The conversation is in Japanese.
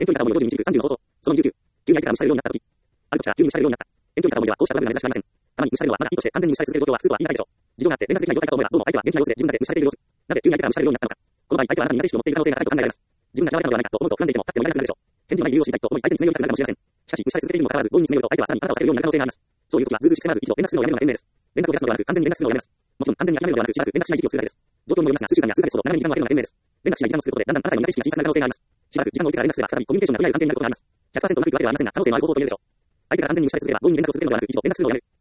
遠距離からも40日30の方と、その29、急に相手から無視されるようになった時、ある時から急に無視されるようになった。遠距離からもではこうしたトラブルが珍しくありません。たまに無視されるのはまだいいとして完全に無視され続ける状況は普通とは言い難いでしょう。事情があって連絡できない状態かと思えば、どうも相手は元気な様子で自分だけ無視されている様子。なぜ急に相手から無視されるようになったのか。この場合、相手はあなたに苦手意識を持っている可能性が高いと考えられます。自分が嫌われたのではないかと思うと不安でいても立ってもいられなくなるでしょう。返事のない理由を知りたいと思い相手に詰め寄りたくなるかもしれません。しかし、無視され続けているにもかかわらず、強引に詰め寄ると相手はさらにあなたを避けるようになる可能性があります。そういう時はずうずうしく迫らず一度連絡するのをやめるのが賢明です。連絡を出すのではなく完全に連絡するのをやめます。もちろん完全に諦めるのではなくしばらく連絡しない時期を作るだけです。状況にもよりますが、数週間や数ヶ月ほど長めに時間を空けるのが賢明です。連絡しない時間を作ることでだんだんあなたに苦手意識が小さくなる可能性があります。しばらく時間を置いてから連絡すれば再びコミュニケーションが取り合える関係になることがあります。100% うまくいくわけではありませんが、可能性のある方法と言えるでしょう。相手が完全に無視され続ければ強引に連絡を続けるのではなく一度連絡するのをやめる。